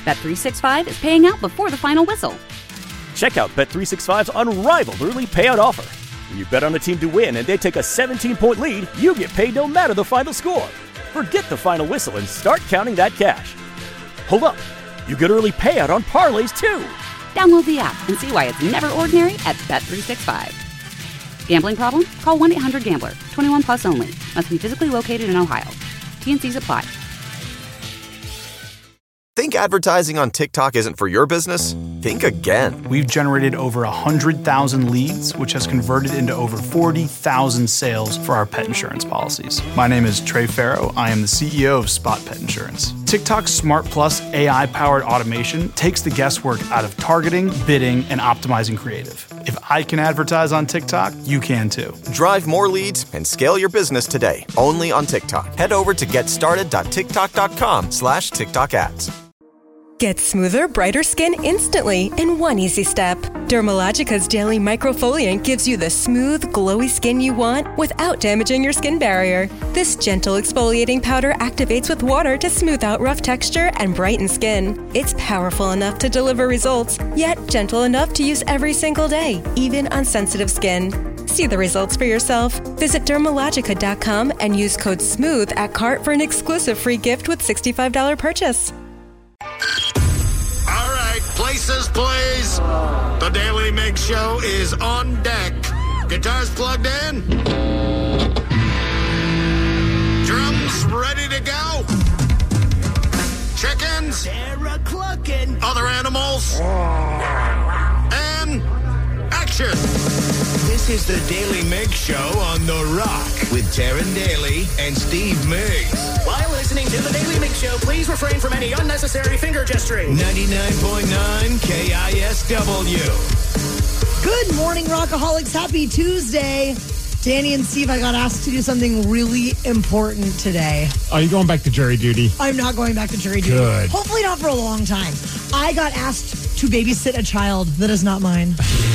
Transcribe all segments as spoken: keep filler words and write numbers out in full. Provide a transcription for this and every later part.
Bet three sixty-five is paying out before the final whistle. Check out Bet three sixty-five's unrivaled early payout offer. When you bet on a team to win and they take a seventeen-point lead, you get paid no matter the final score. Forget the final whistle and start counting that cash. Hold up. You get early payout on parlays, too. Download the app and see why it's never ordinary at Bet three sixty-five. Gambling problem? Call one eight hundred gambler. twenty-one plus only. Must be physically located in Ohio. T N Cs apply. Think advertising on TikTok isn't for your business? Think again. We've generated over one hundred thousand leads, which has converted into over forty thousand sales for our pet insurance policies. My name is Trey Farrow. I am the C E O of Spot Pet Insurance. TikTok's Smart Plus A I-powered automation takes the guesswork out of targeting, bidding, and optimizing creative. If I can advertise on TikTok, you can too. Drive more leads and scale your business today, only on TikTok. Head over to getstarted.tiktok.com slash TikTok ads. Get smoother, brighter skin instantly in one easy step. Dermalogica's Daily Microfoliant gives you the smooth, glowy skin you want without damaging your skin barrier. This gentle exfoliating powder activates with water to smooth out rough texture and brighten skin. It's powerful enough to deliver results, yet gentle enough to use every single day, even on sensitive skin. See the results for yourself. Visit Dermalogica dot com and use code SMOOTH at cart for an exclusive free gift with sixty-five dollars purchase. All right, places, please. The Daily Mig Show is on deck. Guitars plugged in. Drums ready to go. Chickens. Sarah clucking. Other animals. And action. This is the Daily Mig Show on The Rock with Taryn Daly and Steve Miggs. While listening to the Daily Mig Show, please refrain from any unnecessary finger gesturing. ninety-nine point nine K I S W. Good morning, Rockaholics. Happy Tuesday. Danny and Steve, I got asked to do something really important today. Are you going back to jury duty? I'm not going back to jury duty. Good. Hopefully not for a long time. I got asked to babysit a child that is not mine.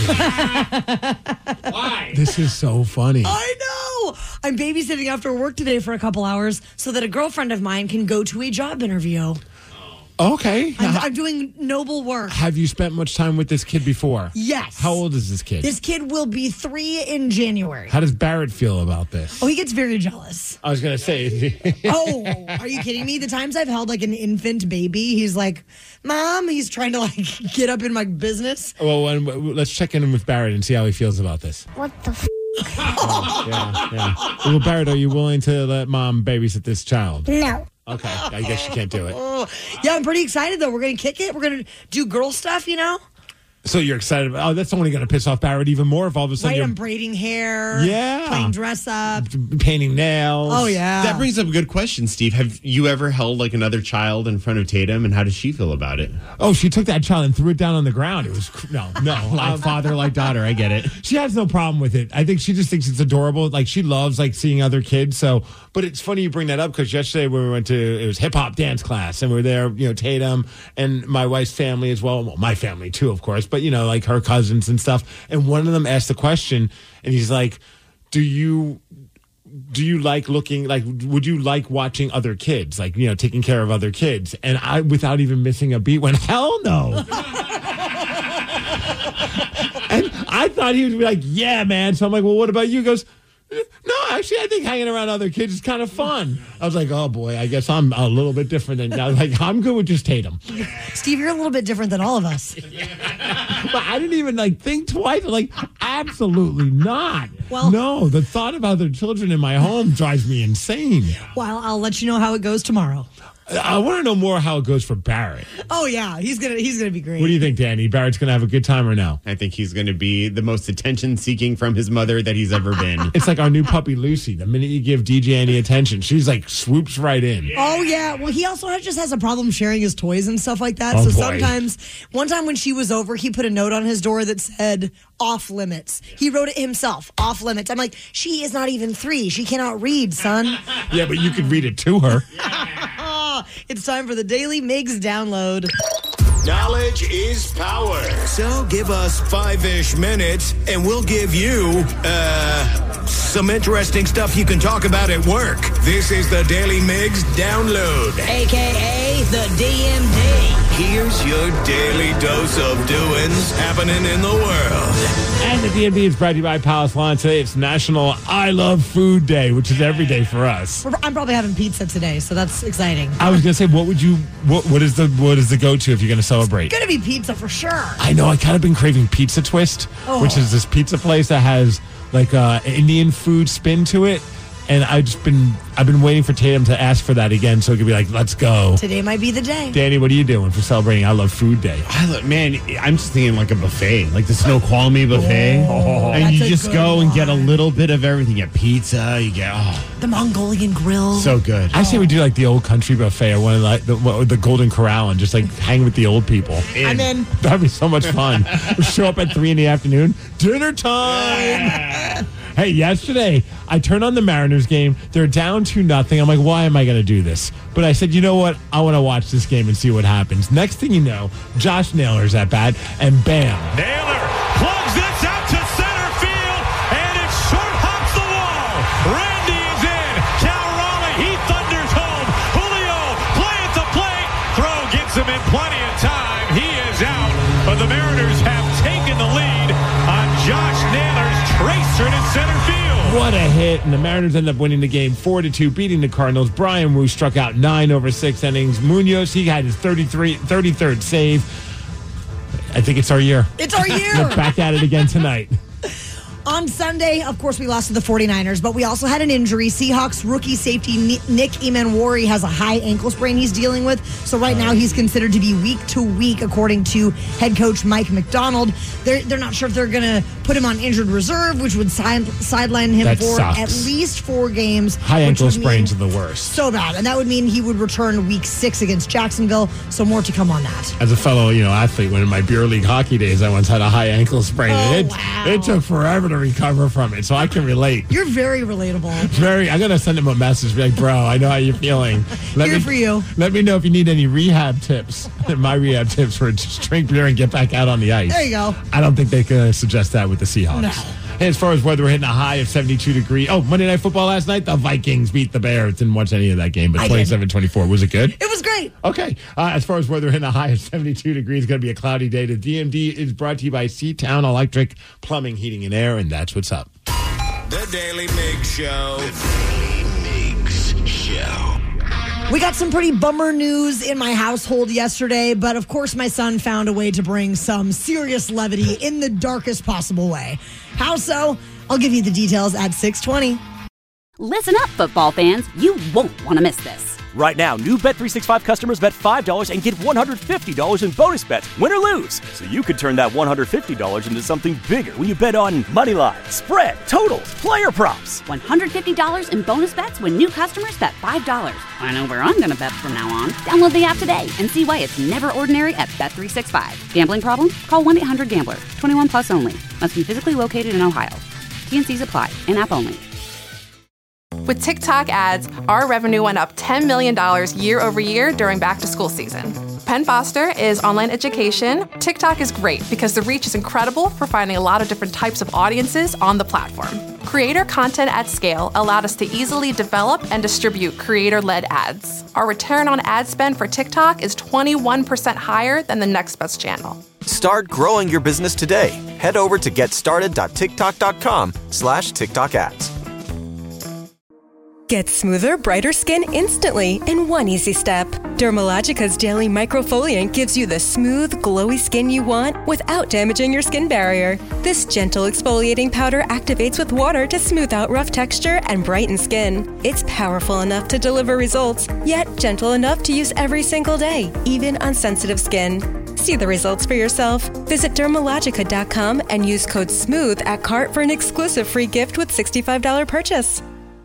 Why? This is so funny. I know. I'm babysitting after work today for a couple hours so that a girlfriend of mine can go to a job interview. Okay. I'm, I'm doing noble work. Have you spent much time with this kid before? Yes. How old is this kid? This kid will be three in January. How does Barrett feel about this? Oh, he gets very jealous. I was going to say. Oh, are you kidding me? The times I've held like an infant baby, he's like, Mom, he's trying to like get up in my business. Well, and let's check in with Barrett and see how he feels about this. What the f***? Oh, yeah, yeah. Well, Barrett, are you willing to let Mom babysit this child? No. Okay, I guess you can't do it. Oh, yeah, I'm pretty excited, though. We're going to kick it. We're going to do girl stuff, you know? So you're excited about, oh, that's only going to piss off Barrett even more if all of a sudden right, you're I'm braiding hair. Yeah. Playing dress up. Painting nails. Oh, yeah. That brings up a good question, Steve. Have you ever held like another child in front of Tatum, and how does she feel about it? Oh, she took that child and threw it down on the ground. It was, no, no. Like um, father, like daughter. I get it. She has no problem with it. I think she just thinks it's adorable. Like, she loves, like, seeing other kids. So, but it's funny you bring that up because yesterday when we went to, it was hip-hop dance class, and we were there, you know, Tatum and my wife's family as well. Well, my family too, of course, but, you know, like her cousins and stuff. And one of them asked the question, and he's like, do you... do you like looking, like, would you like watching other kids, like, you know, taking care of other kids? And I, without even missing a beat, went, hell no. And I thought he would be like, yeah, man. So I'm like, well, what about you? He goes, no, actually, I think hanging around other kids is kind of fun. I was like, oh, boy, I guess I'm a little bit different than I was like, I'm good with just Tatum. Steve, you're a little bit different than all of us. But I didn't even, like, think twice. Like, absolutely not. Well, no, the thought of other children in my home drives me insane. Well, I'll let you know how it goes tomorrow. I want to know more how it goes for Barrett. Oh, yeah. He's going to he's gonna be great. What do you think, Danny? Barrett's going to have a good time or no? I think he's going to be the most attention-seeking from his mother that he's ever been. It's like our new puppy, Lucy. The minute you give D J any attention, she's like swoops right in. Yeah. Oh, yeah. Well, he also just has a problem sharing his toys and stuff like that. Oh, so boy. sometimes, one time when she was over, he put a note on his door that said, off limits. He wrote it himself, off limits. I'm like, she is not even three. She cannot read, son. Yeah, but you could read it to her. It's time for the Daily Migs download. Knowledge is power. So give us five-ish minutes, and we'll give you, uh, some interesting stuff you can talk about at work. This is the Daily Migs download. A K A the D M D. here's your daily dose of doings happening in the world. And the D M V is brought to you by Palace Lawn. Today it's National I Love Food Day, which is every day for us. I'm probably having pizza today, so that's exciting. I was gonna say, what would you? What what is the what is the go to if you're gonna celebrate? It's gonna be pizza for sure. I know. I kind of been craving Pizza Twist, Oh. which is this pizza place that has like uh, Indian food spin to it. And I've just been, I've been waiting for Tatum to ask for that again, so it could be like, let's go. Today might be the day. Danny, what are you doing for celebrating I Love Food Day? I love, man, I'm just thinking like a buffet, like the Snoqualmie buffet. Oh, and that's you a just good go and one. get a little bit of everything. You get pizza, you get, oh, The Mongolian grill. so good. I say we do like the old country buffet or one of like the, what, the Golden Corral and just like hang with the old people. I'm in. That'd be so much fun. We show up at three in the afternoon. Dinner time. Hey, yesterday I turned on the Mariners game. They're down two nothing. I'm like, why am I going to do this? But I said, you know what? I want to watch this game and see what happens. Next thing you know, Josh Naylor's at bat, and bam. Naylor plugs this out to center field, and it short hops the wall. Randy is in. Cal Raleigh, he thunders home. Julio, play at the plate. Throw gets him in plenty of time. He is out, but the Mariners have taken the lead on Josh Naylor's tracer to center field. What a hit, and the Mariners end up winning the game four to two, beating the Cardinals. Brian Wu struck out nine over six innings. Munoz, he had his thirty-three, thirty-third save. I think it's our year. It's our year. We're back at it again tonight. On Sunday, of course, we lost to the 49ers, but we also had an injury. Seahawks rookie safety Nick Emanwari has a high ankle sprain he's dealing with. So right now he's considered to be week to week, according to head coach Mike McDonald. They're, they're not sure if they're going to put him on injured reserve, which would side, sideline him That for sucks. at least four games. High which ankle would sprains mean are the worst. So bad. And that would mean he would return week six against Jacksonville. So more to come on that. As a fellow, you know, athlete, when in my beer league hockey days, I once had a high ankle sprain. Oh, and it, wow. it took forever to recover from it, so I can relate. You're very relatable. Very. I'm gonna send him a message, be like, "Bro, I know how you're feeling. Let Here me, for you. Let me know if you need any rehab tips." My rehab tips were just drink beer and get back out on the ice. There you go. I don't think they can suggest that with the Seahawks. No. Hey, as far as weather, we're hitting a high of seventy-two degrees. Oh, Monday Night Football last night, the Vikings beat the Bears. Didn't watch any of that game, but I did. twenty-seven twenty-four. Was it good? It was great. Okay. Uh, as far as weather, hitting a high of seventy-two degrees. Going to be a cloudy day. The D M D is brought to you by Seatown Electric Plumbing, Heating, and Air, and that's what's up. The Daily Mig Show. The Daily Migs Show. We got some pretty bummer news in my household yesterday, but of course my son found a way to bring some serious levity in the darkest possible way. How so? I'll give you the details at six twenty. Listen up, football fans. You won't want to miss this. Right now, new Bet three sixty-five customers bet five dollars and get one hundred fifty dollars in bonus bets, win or lose. So you could turn that one hundred fifty dollars into something bigger when you bet on money line, spread, totals, player props. one hundred fifty dollars in bonus bets when new customers bet five dollars. I know where I'm going to bet from now on. Download the app today and see why it's never ordinary at Bet three sixty-five. Gambling problem? Call one eight hundred gambler. twenty-one plus only. Must be physically located in Ohio. T N Cs apply. In-app only. With TikTok ads, our revenue went up ten million dollars year over year during back-to-school season. Penn Foster is online education. TikTok is great because the reach is incredible for finding a lot of different types of audiences on the platform. Creator content at scale allowed us to easily develop and distribute creator-led ads. Our return on ad spend for TikTok is twenty-one percent higher than the next best channel. Start growing your business today. Head over to getstarted.tiktok.com slash TikTok ads. Get smoother, brighter skin instantly in one easy step. Dermalogica's Daily Microfoliant gives you the smooth, glowy skin you want without damaging your skin barrier. This gentle exfoliating powder activates with water to smooth out rough texture and brighten skin. It's powerful enough to deliver results, yet gentle enough to use every single day, even on sensitive skin. See the results for yourself. Visit dermalogica dot com and use code SMOOTH at cart for an exclusive free gift with sixty-five dollars purchase.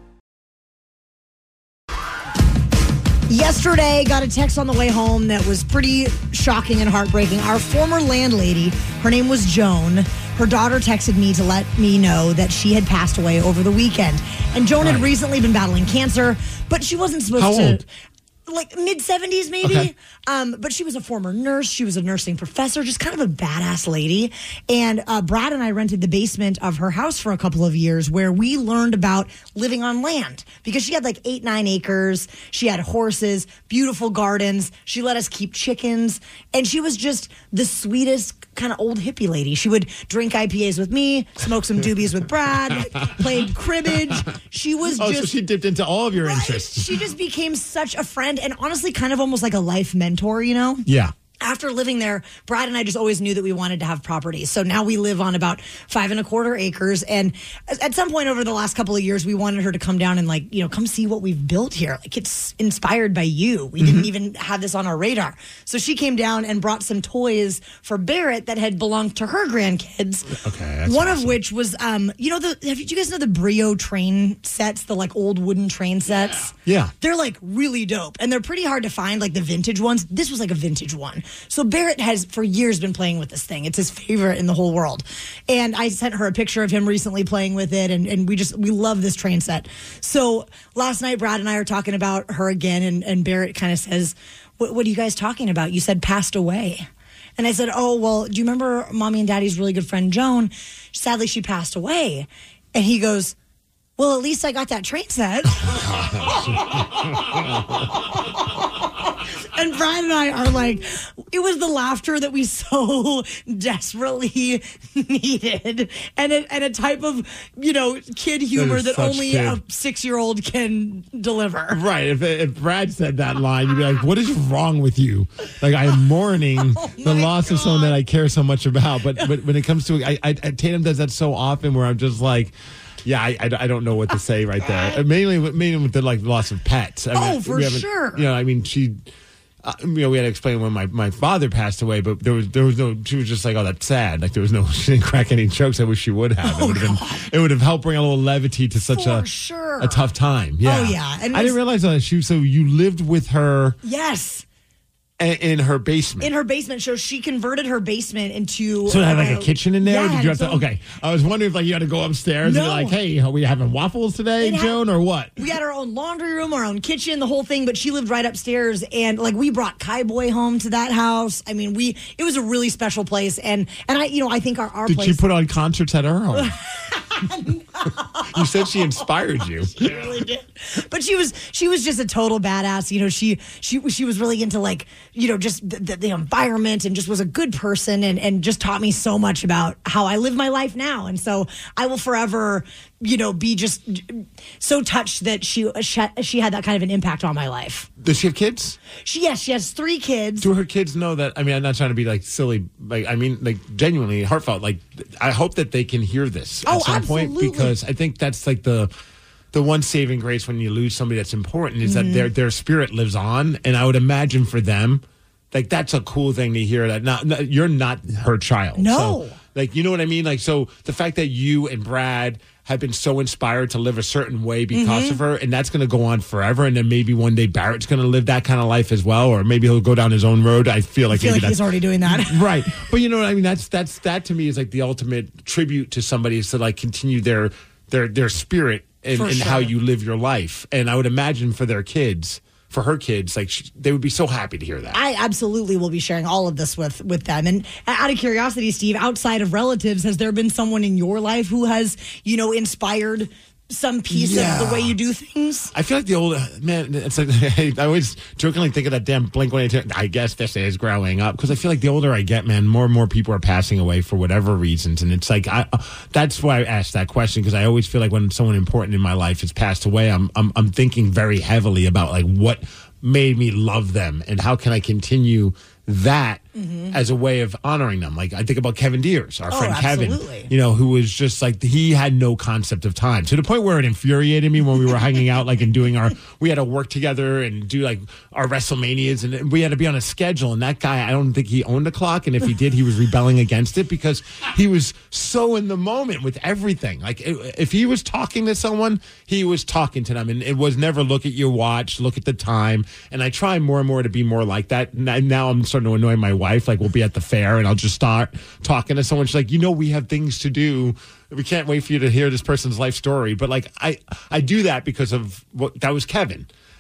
Yesterday, got a text on the way home that was pretty shocking and heartbreaking. Our former landlady, her name was Joan. Her daughter texted me to let me know that she had passed away over the weekend. And Joan had recently been battling cancer, but she wasn't supposed How to... old? like mid seventies maybe. Okay. Um, but she was a former nurse. She was a nursing professor, just kind of a badass lady. And uh, Brad and I rented the basement of her house for a couple of years where we learned about living on land because she had like eight, nine acres. She had horses, beautiful gardens. She let us keep chickens. And she was just the sweetest kind of old hippie lady. She would drink I P As with me, smoke some doobies with Brad, played cribbage. She was oh, just... so she dipped into all of your right? interests. She just became such a friend and honestly kind of almost like a life mentor, you know? Yeah. After living there, Brad and I just always knew that we wanted to have property. So now we live on about five and a quarter acres. And at some point over the last couple of years, we wanted her to come down and like, you know, come see what we've built here. Like it's inspired by you. We mm-hmm. didn't even have this on our radar. So she came down and brought some toys for Barrett that had belonged to her grandkids. Okay. That's One awesome. of which was, um, you know, the have you, do you guys know the Brio train sets, the like old wooden train sets? Yeah. They're like really dope and they're pretty hard to find, like the vintage ones. This was like a vintage one. So Barrett has for years been playing with this thing. It's his favorite in the whole world. And I sent her a picture of him recently playing with it. And, and we just, we love this train set. So last night, Brad and I are talking about her again. And, and Barrett kind of says, what, what are you guys talking about? You said passed away. And I said, oh, well, do you remember Mommy and Daddy's really good friend, Joan? Sadly, she passed away. And he goes, well, at least I got that train set. And Brian and I are like, it was the laughter that we so desperately needed. And a, and a type of, you know, kid humor that, that only kid. a six-year-old can deliver. Right. If, if Brad said that line, you'd be like, what is wrong with you? Like, I am mourning oh the loss God. of someone that I care so much about. But, but when it comes to, I, I, Tatum does that so often where I'm just like, yeah, I, I, I don't know what to say right there. Mainly, mainly with the like loss of pets. I oh, mean, for sure. You know, I mean, she, uh, you know, we had to explain when my, my father passed away, but there was there was no. She was just like, oh, that's sad. Like there was no. She didn't crack any jokes. I wish she would have. Oh, it would have been. It would have helped bring a little levity to such for a sure. a tough time. Yeah. Oh yeah. And I didn't realize that she. So you lived with her. Yes. In her basement. In her basement. So she converted her basement into... So it had like a kitchen in there? Yeah, or did you have so, to... Okay. I was wondering if like you had to go upstairs no. and be like, hey, are we having waffles today, had, Joan, or what? We had our own laundry room, our own kitchen, the whole thing, but she lived right upstairs. And like we brought Kai Boy home to that house. I mean, we... It was a really special place. And, and I, you know, I think our, our did place... Did she put on concerts at her home? No. You said she inspired you. She really did. But she was she was just a total badass. You know, she she she was really into like, you know, just the, the, the environment and just was a good person and, and just taught me so much about how I live my life now. And so I will forever, you know, be just so touched that she she had that kind of an impact on my life. Does she have kids? She yes, she has three kids. Do her kids know that? I mean, I'm not trying to be like silly. Like, I mean, like genuinely heartfelt. Like, I hope that they can hear this at oh, some absolutely. point because I think that's like the the one saving grace when you lose somebody that's important is mm-hmm. that their their spirit lives on. And I would imagine for them, like that's a cool thing to hear. That not, not you're not her child. No, so, like you know what I mean. Like so, the fact that you and Brad have been so inspired to live a certain way because mm-hmm. of her, and that's going to go on forever. And then maybe one day Barrett's going to live that kind of life as well, or maybe he'll go down his own road. I feel like I feel maybe like he's already doing that, right? But you know what I mean? That's that's that to me is like the ultimate tribute to somebody is to like continue their their their spirit and, and sure. how you live your life. And I would imagine for their kids. For her kids, like she, they would be so happy to hear that. I absolutely will be sharing all of this with with them. And out of curiosity, Steve, outside of relatives, has there been someone in your life who has, you know, inspired some piece yeah. of the way you do things? I feel like the old man. It's like I always jokingly think of that damn Blink one eighty-two. I guess this is growing up because I feel like the older I get, man, more and more people are passing away for whatever reasons, and it's like I. That's why I asked that question because I always feel like when someone important in my life has passed away, I'm I'm I'm thinking very heavily about like what made me love them and how can I continue that mm-hmm. as a way of honoring them. Like I think about Kevin Deers, our oh, friend absolutely. Kevin, you know, who was just like, he had no concept of time to the point where it infuriated me when we were hanging out, like and doing our, we had to work together and do like our WrestleManias and we had to be on a schedule. And that guy, I don't think he owned a clock. And if he did, he was rebelling against it because he was so in the moment with everything. Like if he was talking to someone, he was talking to them and it was never look at your watch, look at the time. And I try more and more to be more like that. Now I'm starting to annoy my wife. Like we'll be at the fair and I'll just start talking to someone. She's like, you know, we have things to do. We can't wait for you to hear this person's life story. But like, I, I do that because of what that was Kevin.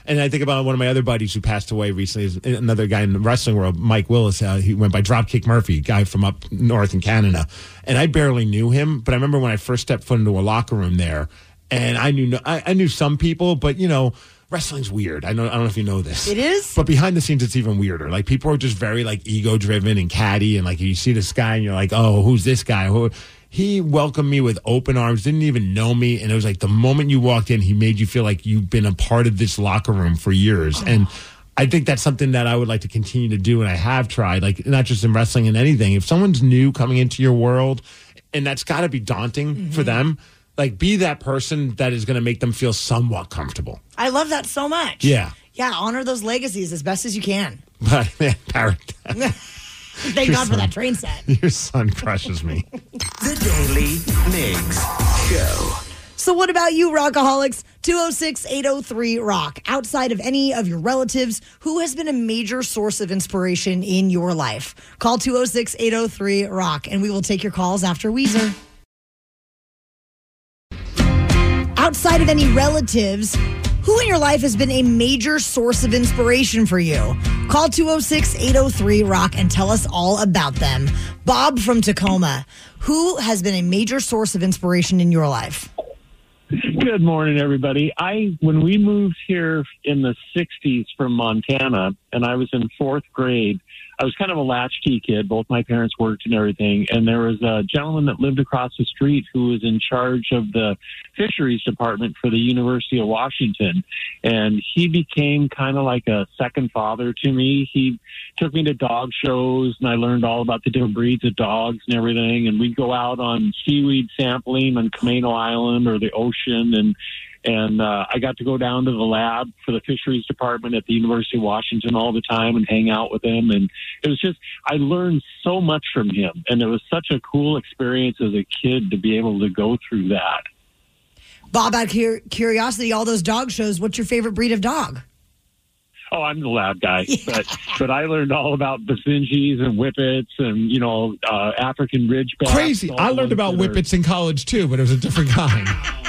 And I think about one of my other buddies who passed away recently, is another guy in the wrestling world, Mike Willis. Uh, he went by Dropkick Murphy, guy from up north in Canada. And I barely knew him, but I remember when I first stepped foot into a locker room there, and I knew I, I knew some people, but, you know, wrestling's weird. I know. I don't know if you know this. It is? But behind the scenes, it's even weirder. Like, people are just very, like, ego-driven and catty, and, like, you see this guy, and you're like, oh, who's this guy? Who? He welcomed me with open arms, didn't even know me, and it was like the moment you walked in, he made you feel like you've been a part of this locker room for years. Oh. And I think that's something that I would like to continue to do, and I have tried, like, not just in wrestling and anything. If someone's new coming into your world, and that's got to be daunting mm-hmm. for them, like, be that person that is going to make them feel somewhat comfortable. I love that so much. Yeah. Yeah, honor those legacies as best as you can. But, man, Parrot. Thank Your God son, for that train set. Your son crushes me. The Daily Migs Show. So what about you, Rockaholics? two oh six, eight oh three, ROCK. Outside of any of your relatives, who has been a major source of inspiration in your life? Call two oh six, eight oh three, ROCK, and we will take your calls after Weezer. Outside of any relatives, who in your life has been a major source of inspiration for you? Call two oh six, eight oh three, ROCK and tell us all about them. Bob from Tacoma, who has been a major source of inspiration in your life? Good morning, everybody. I when we moved here in the sixties from Montana, and I was in fourth grade, I was kind of a latchkey kid. Both my parents worked and everything. And there was a gentleman that lived across the street who was in charge of the fisheries department for the University of Washington. And he became kind of like a second father to me. He took me to dog shows, and I learned all about the different breeds of dogs and everything. And we'd go out on seaweed sampling on Camano Island or the ocean. And And uh, I got to go down to the lab for the fisheries department at the University of Washington all the time and hang out with him. And it was just, I learned so much from him. And it was such a cool experience as a kid to be able to go through that. Bob, out of curiosity, all those dog shows, what's your favorite breed of dog? Oh, I'm the lab guy, yeah. but but I learned all about Basenjis and Whippets and, you know, uh, African Ridgebacks. Crazy. I learned about Whippets are... in college, too, but it was a different kind.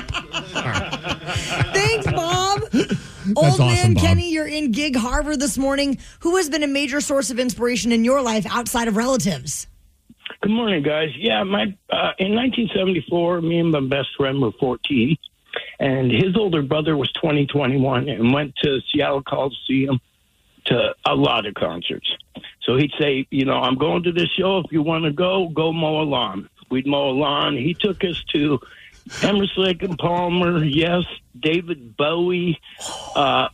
Thanks, Bob. That's Old awesome, man Bob. Kenny, you're in Gig Harbor this morning. Who has been a major source of inspiration in your life outside of relatives? Good morning, guys. Yeah, my uh, in nineteen seventy-four, me and my best friend were fourteen, and his older brother was twenty, twenty-one, and went to Seattle Coliseum to a lot of concerts. So he'd say, you know, I'm going to this show. If you want to go, go mow a lawn. We'd mow a lawn. He took us to Emerson, Lake and Palmer, yes, David Bowie, uh, uh,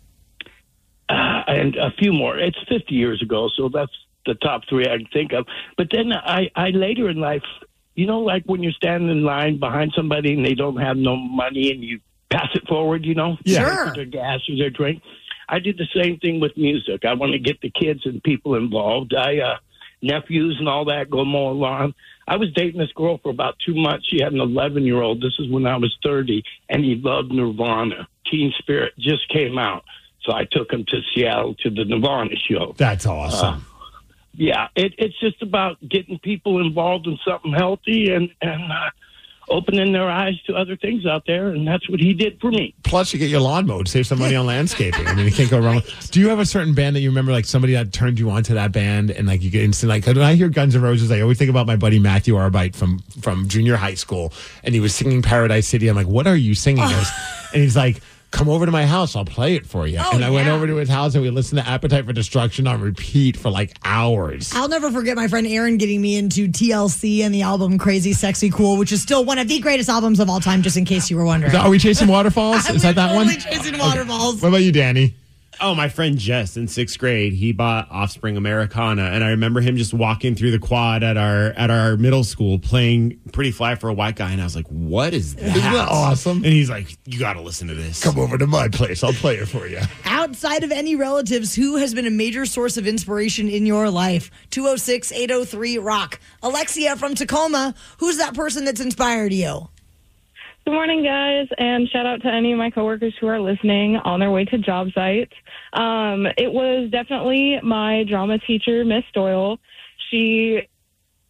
and a few more. It's fifty years ago, so that's the top three I can think of. But then I, I later in life, you know, like when you're standing in line behind somebody and they don't have no money and you pass it forward, you know? Yeah. Sure. For their gas or their drink. I did the same thing with music. I want to get the kids and people involved. I, uh, nephews and all that, go mow a lawn. I was dating this girl for about two months. She had an eleven-year-old. This is when I was thirty, and he loved Nirvana. Teen Spirit just came out. So I took him to Seattle to the Nirvana show. That's awesome. Uh, yeah, it, it's just about getting people involved in something healthy and, and uh, opening their eyes to other things out there, and that's what he did for me. Plus, you get your lawn mowed, save some money on landscaping. I mean, you can't go wrong. Do you have a certain band that you remember, like somebody that turned you on to that band, and like you get instant, like, when I hear Guns N' Roses, I always think about my buddy Matthew Arbite from from junior high school, and he was singing Paradise City. I'm like, what are you singing this? And he's like, come over to my house, I'll play it for you. Oh, and I went yeah. over to his house, and we listened to Appetite for Destruction on repeat for like hours. I'll never forget my friend Aaron getting me into T L C and the album Crazy, Sexy, Cool, which is still one of the greatest albums of all time, just in case you were wondering. Are we chasing waterfalls? Is that that one? We're chasing waterfalls. Okay. What about you, Danny? Oh, my friend Jess in sixth grade, he bought Offspring Americana, and I remember him just walking through the quad at our at our middle school playing Pretty Fly for a White Guy, and I was like, what is that? Isn't that awesome? And he's like, you got to listen to this. Come over to my place. I'll play it for you. Outside of any relatives, who has been a major source of inspiration in your life? two oh six, eight oh three, ROCK. Alexia from Tacoma, who's that person that's inspired you? Good morning, guys, and shout out to any of my coworkers who are listening on their way to job sites. Um, it was definitely my drama teacher, Miss Doyle. She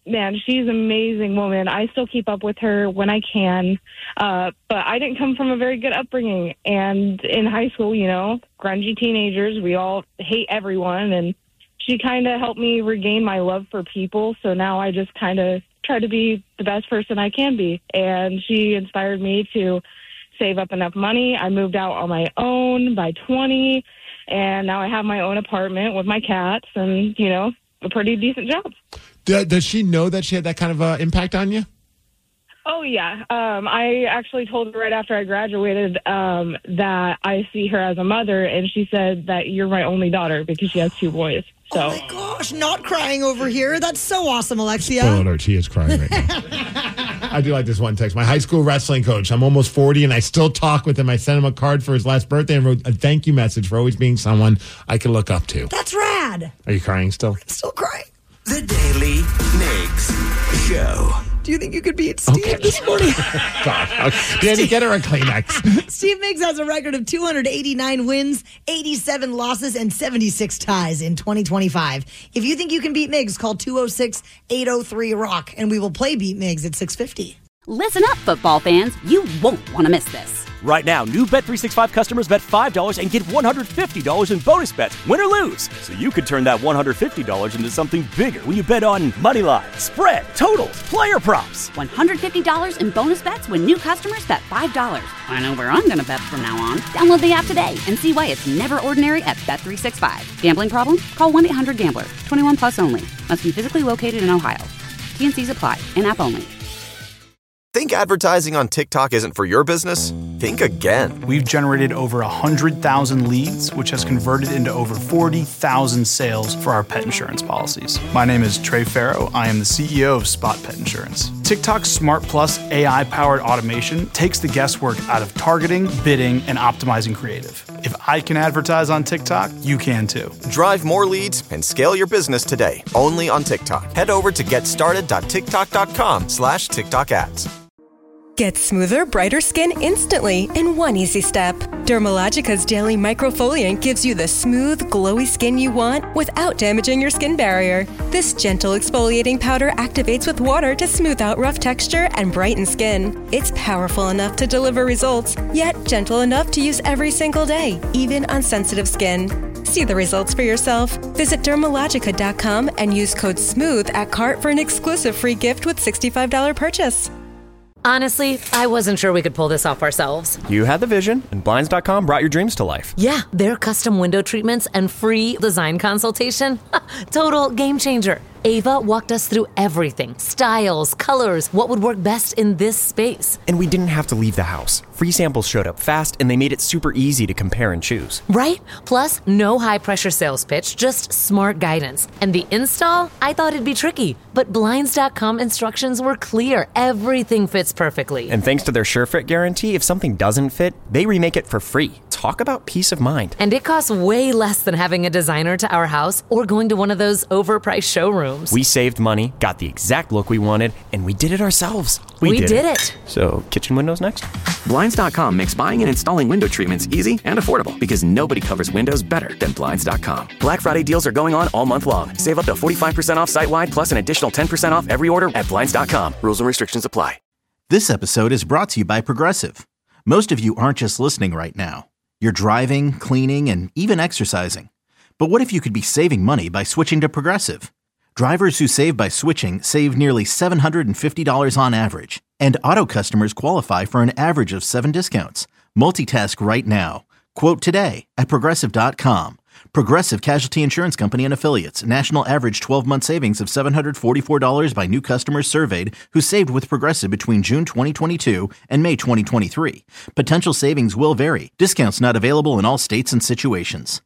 man, she's an amazing woman. I still keep up with her when I can. Uh, but I didn't come from a very good upbringing. And in high school, you know, grungy teenagers, we all hate everyone. And she kind of helped me regain my love for people. So now I just kind of try to be the best person I can be. And she inspired me to save up enough money. I moved out on my own by twenty. And now I have my own apartment with my cats and, you know, a pretty decent job. Does, does she know that she had that kind of uh, impact on you? Oh, yeah. Um, I actually told her right after I graduated um, that I see her as a mother, and she said that you're my only daughter because she has two boys. So. Oh, my gosh, not crying over here. That's so awesome, Alexia. Spoiler alert, she is crying right now. I do like this one text. My high school wrestling coach, I'm almost forty, and I still talk with him. I sent him a card for his last birthday and wrote a thank you message for always being someone I can look up to. That's rad. Are you crying still? Still crying. The Daily Migs Show. Do you think you could beat Steve okay. this morning? God. Danny, get her a Kleenex. Steve Migs has a record of two hundred eighty-nine wins, eighty-seven losses, and seventy-six ties in twenty twenty-five. If you think you can beat Migs, call two oh six, eight oh three, ROCK, and we will play Beat Migs at six fifty. Listen up, football fans. You won't want to miss this. Right now, new Bet three sixty-five customers bet five dollars and get one hundred fifty dollars in bonus bets, win or lose. So you could turn that one hundred fifty dollars into something bigger when you bet on money line, spread, totals, player props. one hundred fifty dollars in bonus bets when new customers bet five dollars. I know where I'm going to bet from now on. Download the app today and see why it's never ordinary at Bet three sixty-five. Gambling problem? Call one eight hundred gambler. twenty-one plus only. Must be physically located in Ohio. T and C's apply. In-app only. Think advertising on TikTok isn't for your business? Think again. We've generated over one hundred thousand leads, which has converted into over forty thousand sales for our pet insurance policies. My name is Trey Farrow. I am the C E O of Spot Pet Insurance. TikTok's Smart Plus A I-powered automation takes the guesswork out of targeting, bidding, and optimizing creative. If I can advertise on TikTok, you can too. Drive more leads and scale your business today, only on TikTok. Head over to getstarted.tiktok.com slash TikTok ads. Get smoother, brighter skin instantly in one easy step. Dermalogica's Daily Microfoliant gives you the smooth, glowy skin you want without damaging your skin barrier. This gentle exfoliating powder activates with water to smooth out rough texture and brighten skin. It's powerful enough to deliver results, yet gentle enough to use every single day, even on sensitive skin. See the results for yourself. Visit dermalogica dot com and use code SMOOTH at cart for an exclusive free gift with sixty-five dollars purchase. Honestly, I wasn't sure we could pull this off ourselves. You had the vision, and Blinds dot com brought your dreams to life. Yeah, their custom window treatments and free design consultation. Total game changer. Ava walked us through everything. Styles, colors, what would work best in this space. And we didn't have to leave the house. Free samples showed up fast, and they made it super easy to compare and choose. Right? Plus, no high-pressure sales pitch, just smart guidance. And the install? I thought it'd be tricky. But Blinds dot com instructions were clear. Everything fits perfectly. And thanks to their SureFit guarantee, if something doesn't fit, they remake it for free. Talk about peace of mind. And it costs way less than having a designer to our house or going to one of those overpriced showrooms. We saved money, got the exact look we wanted, and we did it ourselves. We, we did, did it. it. So, kitchen windows next? Blinds dot com makes buying and installing window treatments easy and affordable because nobody covers windows better than Blinds dot com. Black Friday deals are going on all month long. Save up to forty-five percent off site-wide plus an additional ten percent off every order at Blinds dot com. Rules and restrictions apply. This episode is brought to you by Progressive. Most of you aren't just listening right now. You're driving, cleaning, and even exercising. But what if you could be saving money by switching to Progressive? Drivers who save by switching save nearly seven hundred fifty dollars on average. And auto customers qualify for an average of seven discounts. Multitask right now. Quote today at Progressive dot com. Progressive Casualty Insurance Company and Affiliates. National average twelve-month savings of seven hundred forty-four dollars by new customers surveyed who saved with Progressive between June twenty twenty-two and May twenty twenty-three. Potential savings will vary. Discounts not available in all states and situations.